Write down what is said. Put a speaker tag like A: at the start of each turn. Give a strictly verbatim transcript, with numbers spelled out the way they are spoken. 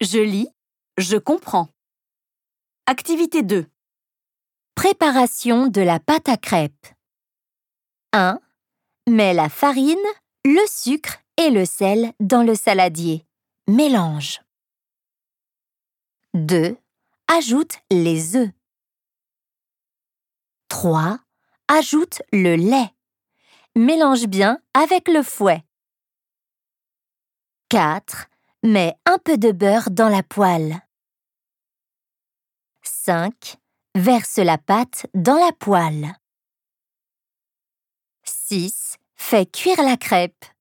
A: Je lis, je comprends. Activité deux.
B: Préparation de la pâte à crêpes. un. Mets la farine, le sucre et le sel dans le saladier. Mélange. deux. Ajoute les œufs. trois. Ajoute le lait. Mélange bien avec le fouet. quatre. Mets un peu de beurre dans la poêle. cinq. Verse la pâte dans la poêle. six. Fais cuire la crêpe.